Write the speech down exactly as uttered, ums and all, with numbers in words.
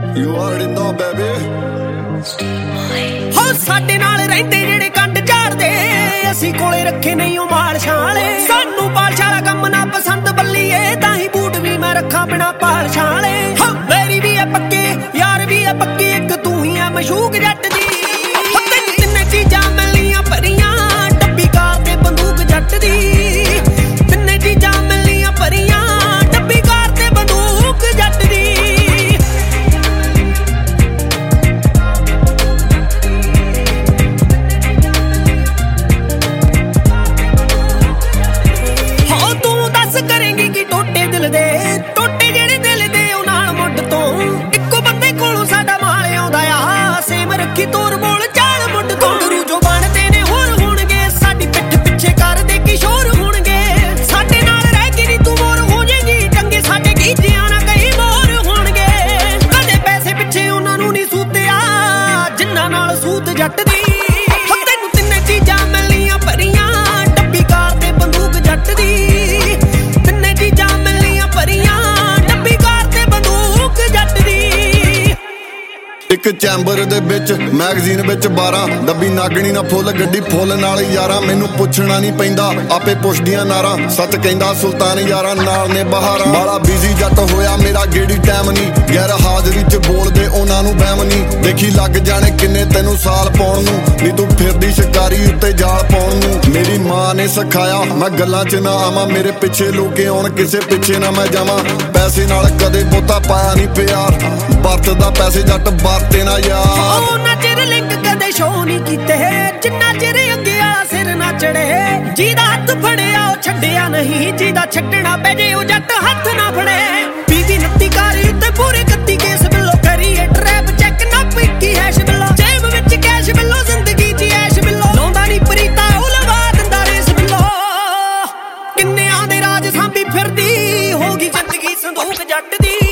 You already know baby ਹੋ ਸਾਡੇ ਨਾਲ ਰਹਿੰਦੇ ਜਿਹੜੇ ਕੰਡ ਝਾੜਦੇ ਅਸੀਂ ਕੋਲੇ ਰੱਖੇ ਨਹੀਂ ਉਹ ਮਾਲਸ਼ਾਂ ਵਾਲੇ ਸਾਨੂੰ ਪਾਲਸ਼ਾਂ ਵਾਲਾ ਕੰਮ ਨਾ ਪਸੰਦ ਬੱਲੀਏ ਤਾਂ ਹੀ ਬੂਟ ਵੀ ਮੈਂ ਰੱਖਾਂ ਬਿਨਾ ਪਾਲਸ਼ਾਂ ਵਾਲੇ ਹੋ ਮੇਰੀ ਵੀ ਐ ਪੱਕੇ ਯਾਰ ਵੀ ਐ ਪੱਕੀ ਇੱਕ ਤੂੰ ਹੀ ਐ ਮਸ਼ੂਕ ਜੱਟ ਦੀ ਹੋ ਤੈਨੂੰ ਤਿੰਨੇ ਚੀਜ਼ਾਂ ਮਿਲੀਆਂ ਭਰੀਆਂ ਡੱਬੀ ਕਾਰ ਤੇ ਬੰਦੂਕ ਜੱਟ ਦੀ ਤਿੰਨੇ ਚੀਜ਼ਾਂ ਮਿਲੀਆਂ ਭਰੀਆਂ ਡੱਬੀ ਕਾਰ ਤੇ ਬੰਦੂਕ ਜੱਟ ਦੀ ਕਰੇਂਗੀ ਕਿ ਟੋਟੇ ਦਿਲ ਦੇ ਟੋਟੇ ਜਿਹੜੇ ਦਿਲ ਦੇ ਉਹ ਨਾਲ ਮੁੱਢ ਤੋਂ ਇੱਕੋ ਬੰਦੇ ਕੋਲੋਂ ਸਾਡਾ ਮਾਲ ਆਉਂਦਾ ਆ ਸੇਮ ਰੱਖੀ ਤੋਰ ਬੋਲ ਚਾਲ ਮੁੱਢ ਤੋਂ ਗੁਰੂ ਜੋ ਬਣਦੇ ਨੇ ਹੋਰ ਹੋਣਗੇ ਸਾਡੀ ਪਿੱਠ ਪਿੱਛੇ ਕਰਦੇ ਕਿਸ਼ੋਰ ਹੋਣਗੇ ਸਾਡੇ ਨਾਲ ਰਹਿ ਕੇ ਨੀ ਤੂੰ ਮੋਰ ਹੋ ਜਾਏਗੀ ਚੰਗੇ ਸਾਡੇ ਗੀਜਿਆਂ ਨਾ ਕਈ ਮੋਰ ਹੋਣਗੇ ਕਦੇ ਪੈਸੇ ਪਿੱਛੇ ਉਹਨਾਂ ਨੂੰ ਨੀ ਸੂਤਿਆ ਜਿੰਨਾਂ ਨਾਲ ਸੂਤ ਜੱਟ ਦੀ ਤੈਨੂੰ ਤਿੰਨੇ ਚੀਜ਼ਾਂ ਮਿਲੀਆਂ ਭਰੀਆਂ ਡੱਬੀ ਕਾਰ ਤੇ ਬੰਦੂਕ ਜੱਟ ਦੀ ਇੱਕ ਚੈਂਬਰ ਦੇ ਵਿੱਚ ਮੈਗਜ਼ੀਨ ਵਿੱਚ ਬਾਰਾਂ ਡੱਬੀ ਨਾਗਣੀ ਨਾ ਫੁੱਲ ਗੱਡੀ ਫੁੱਲ ਨਾਲ ਯਾਰਾਂ ਮੈਨੂੰ ਪੁੱਛਣਾ ਨਹੀਂ ਪੈਂਦਾ ਆਪੇ ਪੁੱਛਦੀਆਂ ਨਾਰਾਂ ਸੱਚ ਕਹਿੰਦਾ ਸੁਲਤਾਨ ਯਾਰਾਂ ਨਾਲ ਨੇ ਬਹਾਰਾਂ ਬਾਲਾ ਬਿਜ਼ੀ ਜੱਟ ਹੋਇਆ ਮੇਰਾ ਗੇੜੀ ਟਾਈਮ ਨਹੀਂ ਗੈਰ ਹਾਜ਼ਰੀ ਚ ਬੋਲਦੇ ਉਹਨਾਂ ਨੂੰ ਬਹਿਮ ਨਹੀਂ ਦੇਖੀ ਲੱਗ ਜਾਣੇ ਕਿੰਨੇ ਤੈਨੂੰ ਸਾਲ ਪਾਉਣ ਨੂੰ ਨੀ ਤੂੰ ਫਿਰਦੀ ਸ਼ਿਕਾਰੀ ਉੱਤੇ ਜਾਲ ਪਾਉਣ ਨੂੰ ਮੇਰੀ ਮਾਂ ਨੇ ਸਿਖਾਇਆ ਮੈਂ ਗੱਲਾਂ ਚ ਨਾ ਆਵਾਂ ਮੇਰੇ ਪਿੱਛੇ ਲੋਕੇ ਆਉਣ ਕਿਸੇ ਪਿੱਛੇ ਨਾ ਮੈਂ ਜਾਵਾਂ ਪੈਸੇ ਨਾਲ ਕਦੇ ਬਹੁਤਾ ਪਾਇਆ ਨਹੀਂ ਪਿਆਰ ਵਰਤਦਾ ਪੈਸੇ ਜੱਟ ਤੇ ਨਾ ਯਾਰ ਉਹਨਾਂ ਚਿਰ ਲਿੰਕ ਕਦੇ ਸ਼ੋ ਨਹੀਂ ਕੀਤੇ ਜਿੰਨਾ ਚਿਰ ਅੱਗੇ ਆ ਸਿਰ ਨਾ ਚੜੇ ਜਿਹਦਾ ਹੱਥ ਫੜਿਆ ਉਹ ਛੱਡਿਆ ਨਹੀਂ ਜਿਹਦਾ ਛੱਡਣਾ ਪੈ ਜੇ ਉਹ ਜੱਟ ਹੱਥ ਨਾ ਫੜੇ ਬੀਬੀ ਨੱਤੀ ਕਾਰੀ ਉੱਤੇ ਪੂਰੇ ਕੱਤੀ ਕੇਸ ਬਿੱਲੋ ਕਰੀਏ ਟਰੈਪ ਚੈੱਕ ਨਾ ਪਿੱਕੀ ਹੈਸ਼ ਬਿੱਲੋ ਜੇਬ ਵਿੱਚ ਕੈਸ਼ ਬਿੱਲੋ ਜ਼ਿੰਦਗੀ ਚ ਐਸ਼ ਬਿੱਲੋ ਲਾਉਂਦਾ ਨਹੀਂ ਪ੍ਰੀਤਾ ਉਹ ਲਵਾ ਦਿੰਦਾ ਰੇਸ ਬਿੱਲੋ ਕਿੰਨਿਆਂ ਦੇ ਰਾਜ ਸਾਂਭੀ ਫਿਰਦੀ ਹੋਗੀ ਜ਼ਿੰਦਗੀ ਸੰਦੂਕ ਜੱਟ ਦੀ